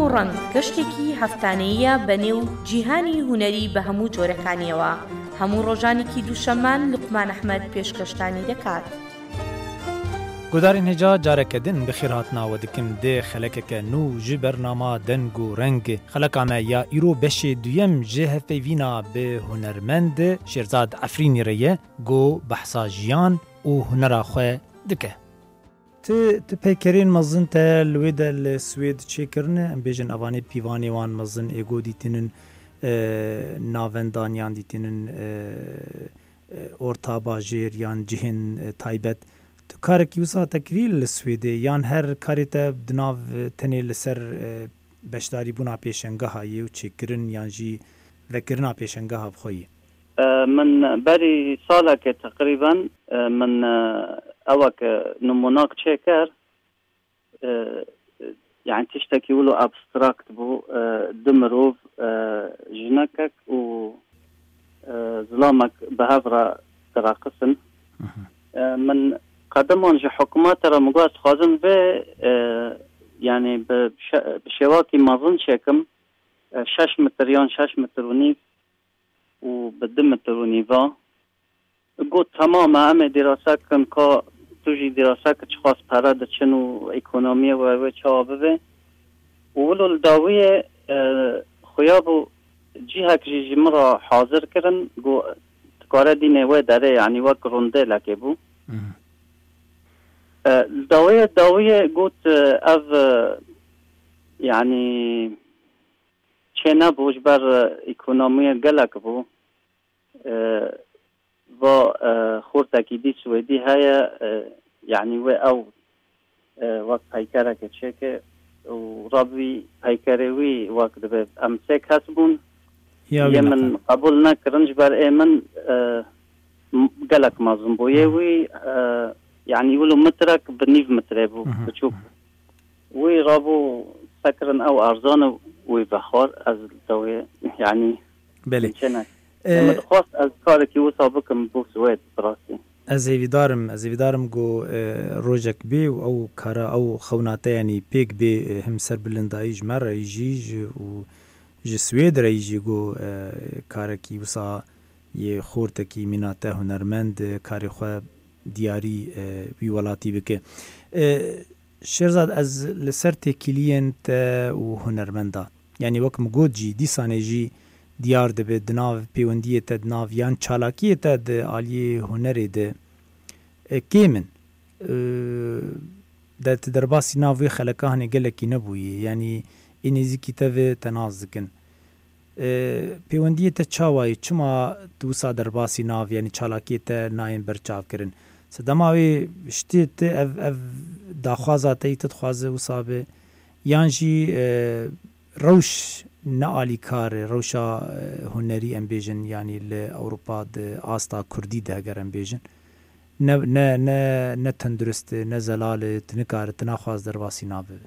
و ڕەنگ گەشتێکی هەفتانەیە بەنێو جیهانی هونەری بە هەموو جۆرەکانیەوە. هەموو ڕۆژانێکی دووشەممان لوقمان ئەحمەد پێشکەشتانی دەکات. گودارین هجا جارەکە دن بخیر هاتناوە دکم دێ خەلەکەکە نو ji بەرناما دەنگ و ڕەنگ خەلەکامە یا ئیرۆ بەشێ دویەم ji هەفەیڤینا بێ هونەرمەند شێرزاد ئەفرینی رەیە گۆ بەحسا ژیان û hunera xwe dike. Tu pêkerên mezin te li wê de li Swêd çêkirine em bêjin evanê pîvanê wan mezin êgo dîtinin navendaniyan dîtinin orta bajêr yan cihên taybet. Tu karekî wisa te kirî li Swêdê yan her karê te di nav tenê li ser beşdarîbûna pêşengeha yê û çêkirin yan jî vekirina pêşengeha bi xwe yê. من بري سالك تقريبا من اوك نموناك تشيكر يعني تشتكي ولو ابستراكت بو دمروف جنكك و ظلامك بهفرة تراقصن من قدمون جي حكومات ترى مقاس خازن به يعني بشواكي مازن شكم 6 متريان 6 متر ونيف وبدم الترونيفا قلت تمام عم دراسات كم كا توجي دراسات كشخاص براد شنو إقتصادية وشابه ولو الداوية خيابو جهة كجي مرة حاضر كرن جو تقارا دينه وداره يعني وقرنده لكبو الداوية قلت أف يعني چنا بوج بر اکونومی گلک بو و خورتکی دی سویدی هیا یعنی و او وقت پیکره که چه که و رابی پیکره وی وقت به امسک هستبون یه من قبول نکرنج بر ایمن گلک مازم بویه وی یعنی ولو مترک بنیف متره بو بچوب وی رابو سکرن او ارزان ويبخار از دوية يعني بله خواست از کارکی و سابقم بو سوید براسي از ایویدارم گو روجک بی و او کارا او خوناته یعنی پیک بی هم سر بلندایی جمر رایجی و جی سوید رایجی گو کارکی وسا یه خورتکی میناته هنرمند کاری خواه دیاری وی ولاتی بکه شێرزاد ez li ser têkiliyên te û hunermenda yanî wekim got jî dîsanê jî diyar dibe di nav pêwendiyê te di nav yan çalakiyê te di aliyê hunerê de kêm in de ti derbasî nav wê xeleka hinê gelekî nebûyê yanî ê nêzîkî te vê te naz dikin pêwendiyê te çawa çima tu wisa derbasî nav yanî çalakiyê te nayên berçavkirin sedema wê ştê te ev daxwaza te te dixwaze wisa be yan jî rewş nealîkar rewşa hunerî em bêjin yanî li Ewropa di asta Kurdî de eger em bêjin ne tendurist ne zelal tu nikare tu naxwaz derbasî nabe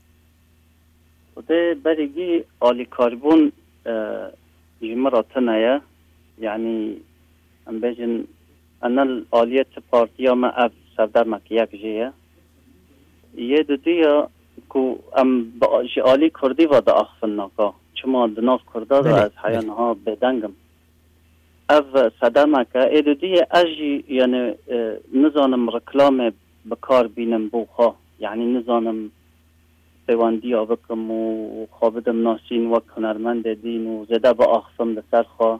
de berîgî alîkarbûn ji me re tune yani em bêjin enel aliyet partiya me ev sevdermek yek jê ye یه دودیا کو ام باجی علی کردی و دا اخفن نکا چما دناف کرده و از حیانها بدنگم اف صدامه که ای دودیا اجی یعنی نزانم رکلام بکار بینم بوخا یعنی نزانم پیواندی آبکم و خوابدم ناسین و هنرمند دین و زده با اخفم لسر خوا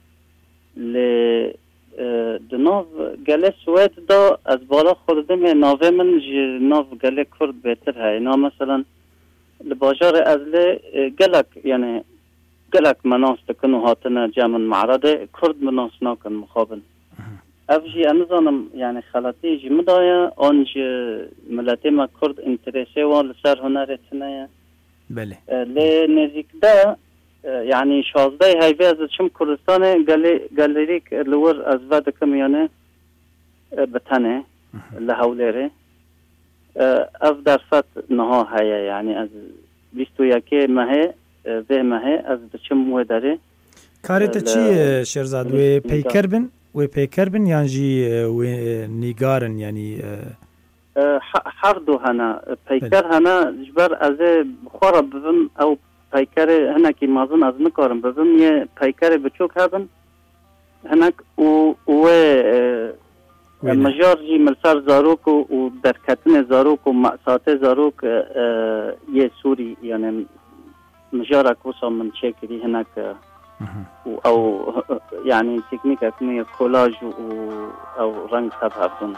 دناف گله سوید دا از بالا خوردم ناوه من ناف گله کرد بهتر های نا مثلا لباجار ازله گلک یعنی گلک مناس تکنو هاتنه جمن معرضه کرد مناس ناکن مخابن افجی انزانم یعنی خلاطی جی مدایا آنج ملتی ما کرد انترسه و لسر هنرتنه بله لی نزیک دا يعني شازده هايبه از چم کردستان گالریک لور از ود کم یانه بتنه لحولره اف درصد نها هيا يعني از 21 ماه به ماه از چم مو داره کارت چی شێرزاد وێ پیکر بن یان جی وێ نیگارن یعنی هر دو هنا پیکر هنا جبر از بخورا ببم او پیکر هنا که مازن از نکارم ببم یه پیکر بچوک هبن هناك و مجار جي ملسار زاروك و دركتن زاروك و مأسات زاروك يه سوري يعني مجارك وصل من شكلي هناك او يعني تكنيك اكمية كولاج او رنگ تبها بدون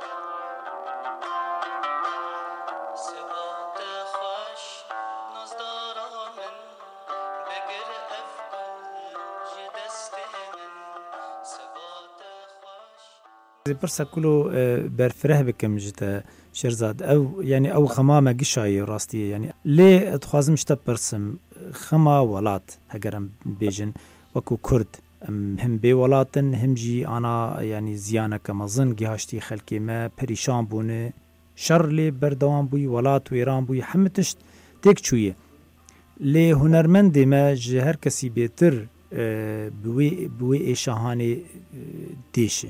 برسا كله برفره بكم جتا شرزاد او يعني او خمامه قشاي راستي يعني ليه تخوازم شتا برسم خما ولات هجرم بيجن وكو كرد هم بي ولاتن هم جي انا يعني زيانه كمظن جهاشتي خلكي ما بريشان بونه شر لي بردوان بوي ولات ويران بوي حمتشت تيك شويه ليه هنرمند ما جهر كسي بيتر بوي ايشاهاني ديشه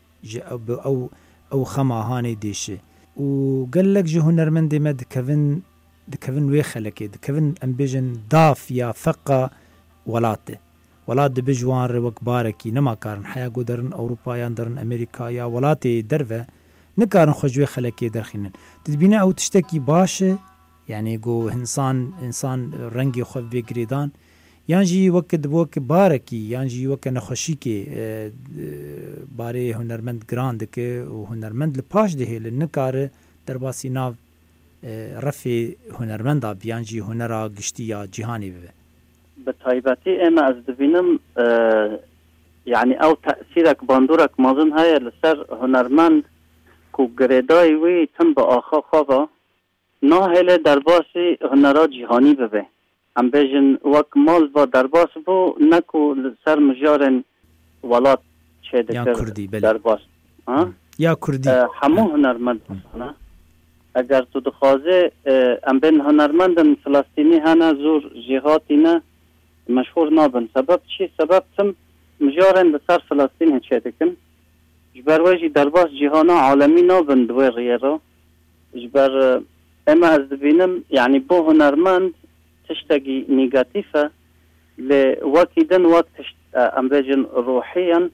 او خما هاني ديشه وقال لك جو هنرمند ما دكفن وي خلكي دكفن امبيجن داف يا فقه ولاته ولات بجوان روك باركي نما كارن حيا قدرن اوروبا ياندرن امريكا يا ولاتي درفه نكارن خوجوي خلكي درخينن تدبينا او تشتكي باشه يعني جو انسان رنگي خو بگريدان یانجی وقت بوک بارکی یانجی وقت نخوشی که باره هنرمند گراند که و هنرمند لپاش ده لنکاره در باسی ناو رفع هنرمند آب یانجی هنرا گشتی یا جهانی ببه بطایبتی اما از دبینم يعني او تأثيرك باندورك مازن هاي لسر هنرمند كو گریدای وی تم با آخا خوابا ناهل در باسی هنرا جهانی ببه ام بیجن وک مال با درباس بو نکو سر مجارن ولات چه دکر درباس یا کردی همو هنرمند بسانه اگر تو دخوازه ام بین هنرمندن فلسطینی هنه زور جهاتی نه مشهور نابن سبب چی؟ سبب تم مجارن بسر فلسطین چه دکن جبر ویجی درباس جهانا عالمی نابن دوی ریرو جبر اما از دبینم يعني بو هنرمند تشتغي نيجاتيفة لوكيدن وقت أمبيجن روحيا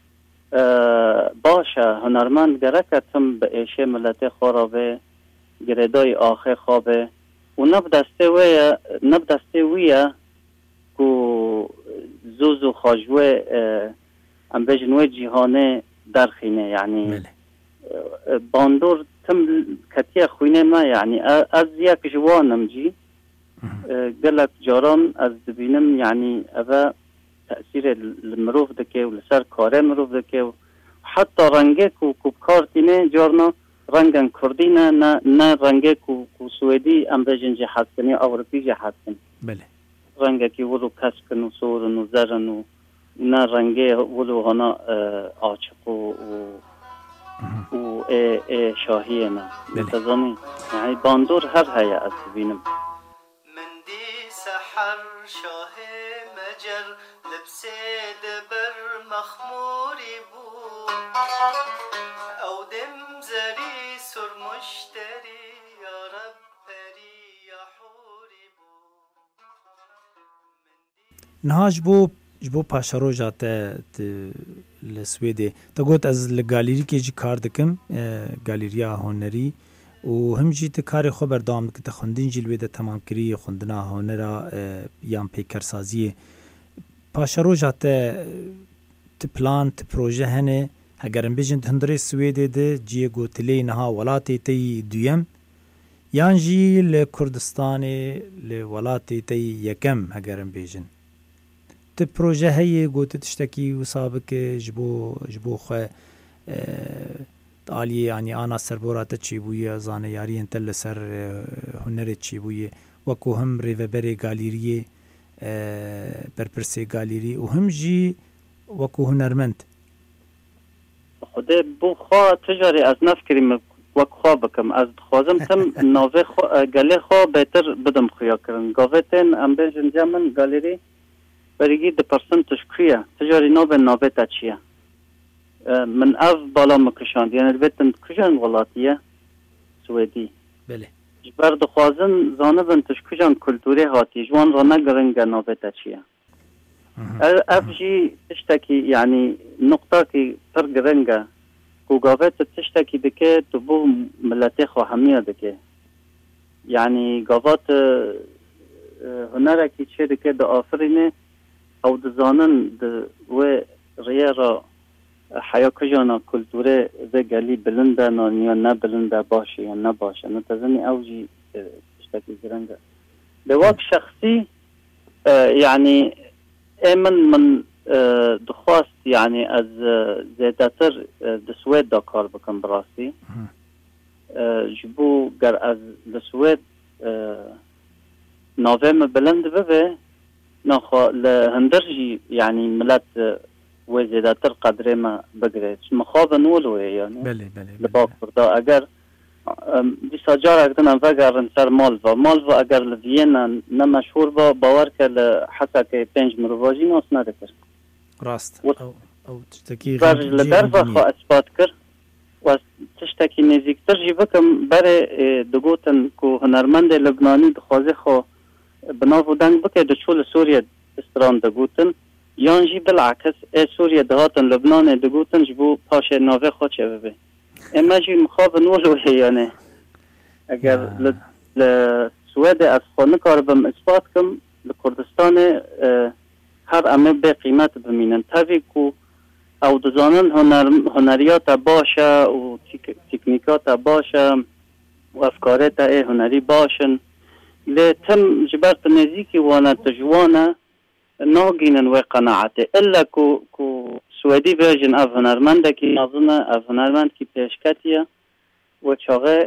باشا هنرمند جركة تم بإيشي ملتي خرابه جريداي آخي خابه ونبدسته ويا كو زوزو خاجوه أمبيجن وي جهانه درخينه يعني باندور تم كتيا خوينه ما يعني از يك جوانم جي قالك جاران از دبینم يعني أبا تأثير المروف دكي ولسر كاره مروف دكي حتى رنگك و كارتينه جارنا رنگن كردينه نا رنگك و سويدي ام بجن جهاد کني أوروبي جهاد کني بله رنگك ولو كسكن و سورن و زرن و نا رنگه ولو هنا آچق و شاهينا متزاني يعني باندور هر هيا از دبینم سحر شاه مجر لبسه دبر مخموری بو او دم زری سر مشتری یا رب پری یا حوری بو نهاج بو پاشارو جاته لسویده تا گوت از لگالیری که جی کار دکم گالریا هنری و هم جی کار خو بردام که تخوندین جلوه ده تمام کری خوندنا هنرا یان پیکر سازی پاشارو جاته ت پلان ت پروژه هنه اگرم بجن هندره سویده ده جی گوتلی نها ولاتی تی دویم یان جی لکردستان لولاتی تی یکم اگرم بجن ت پروژه هی گوت تشتکی و سابق جبو خو عالی يعني أنا سربورات تشيبوية زانه ياري انت لسر هنر تشيبوية وكو هم ريفبري غاليريه بربرسي غاليري وهم جي وكو هنرمند خده بو خوا تجاري از نفكري وكو خوا بكم از خوازم تم نوه غالي خوا بهتر بدم خويا کرن گاوتن ام بجن جمن غاليري بريگي د پرسنتج خويا تجاري نوه تشيا من اف بالا مكشان يعني البيت مكشان ولاتيه سویدی بله جبر دخوازن زانه بن تشکجان کلتوری هاتی جوان را نگرنگ نابتا چیه افجی تشتکی یعنی نقطه که پر گرنگه گوگاوت تشتکی دکه تو بو ملت خواهمیه دکه یعنی گاوات هنره که چه دکه دا آفرینه او دزانن و ریه را حیا کجانا کلتوره و گلی بلنده یا نه بلنده باشه یا نه باشه نتزنی اوجی تشتکی گرنگه به وقت شخصی یعنی من دخواست یعنی از زیادتر دسوید دا کار بکن براستی جبو گر از دسوید ناویم بلند ببه نخوا لهندرجی یعنی ملت و زیادتر قدره ما بگره مخواب نولوه یعنی بله لباک بردا اگر دیسا جار اگرن وگرن سر مالوا اگر لویین نمشهور با باور که حتی که 5 مرواجی ناس ندکر راست او تشتکی برج لدرفا خواه اثبات کر و تشتکی نزیکتر جی بکم بره دگوتن که هنرمند لبنانی دخوازه خواه بناو دنگ بکه دچول سوریه استران دگوتن یان جی بالعکس سوریه دهاتن لبنان دگوتن جبو پاش ناوه خواه چه ببه اما جی مخواب نولوه یعنی اگر لسوید از خونه کار بم اثبات کم لکردستان هر امه به قیمت بمینن تاوی کو او دزانن هنریات باشه و تکنیکات باشه و افکارات هنری باشن لتم جبرت نزیکی وانا تجوانا ناگینن و قناعته الا کو سویدی بیجن اف هنرمنده کی نظنه اف هنرمند کی پیشکتیه و چاقه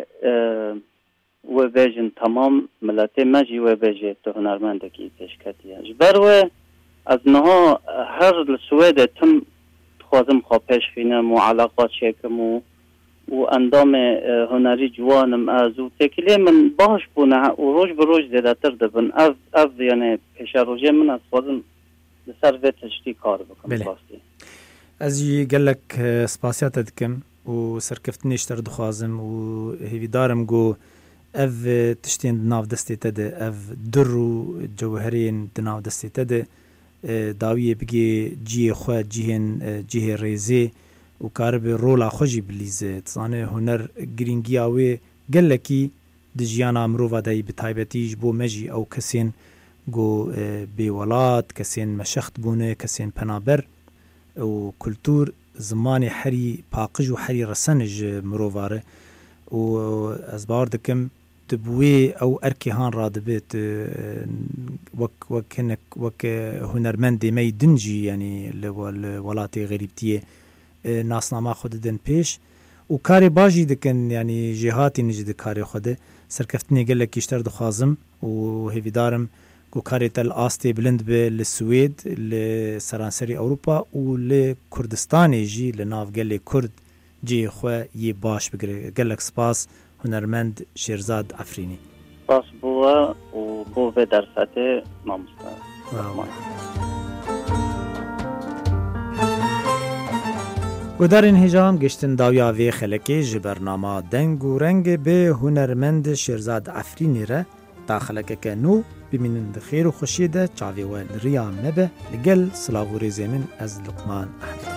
و بیجن تمام ملت مجی و بیجه تو هنرمنده کی پیشکتیه جبر و از نها هر لسویده تم خوازم خواه پیش خینم و علاقات شکم و اندام هنری جوانم از و تکلیه من باش بونه و روش به روش زیده تر دبن از یعنی پیش روژه من از خوازم لسر وی تشتی کار بکن باستی از یه گلک سپاسیات دکم و سرکفتنیشتر دخوازم و هیوی دارم گو اف تشتین دناو دستی تده اف در و جوهرین دناو دستی تده داویه بگی جیه خواه جیه ریزه و کار به رولا خوشی بلیزه تزانه هنر گرینگی آوه گلکی دجیانا مروفا دایی بطایبتیش بو مجی او کسین گو بیولاد کسین مشخت بونه کسین پنابر و کلتور زمان حری پاقج و حری رسنج مروفاره و از باور دکم تبوي او اركي هان رادبت وك هنرمند مي دنجي يعني الولاتي غريبتيه ناسنامه خود دن پیش و کاری باجی دکن يعني جهاتي نجد کاری خود سرکفتنی گله کیشتر دخوازم و هیویدارم کو کاری تل آستی بلند به لسوید لسرانسری اوروپا و لکردستان جی لناف گله کرد جی خو یه باش بگره گلک سپاس هنرمند شیرزاد عفرینی باس بوا و بو به درسته مامستا و در این هجام گشتن داویا وی خلکی جبرنامه دنگ و رنگ به هنرمند شیرزاد عفرینی را تا خلکه که نو بمینند خیر و خوشی ده چاوی و ریام نبه لگل سلاو ریزی من از لقمان احمد